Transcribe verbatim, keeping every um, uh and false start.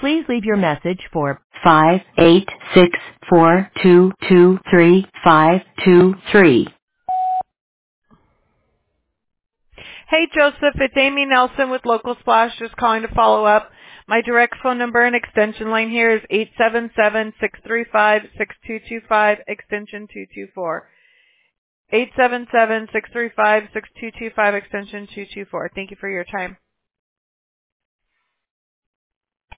Please leave your message for five eight six four two two three five two three. Hey, Joseph, it's Amy Nelson with Local Splash, just calling to follow up. My direct phone number and extension line here is eight seven seven, six three five, six two two five, extension two two four. eight seven seven, six three five, six two two five, extension two two four. Thank you for your time.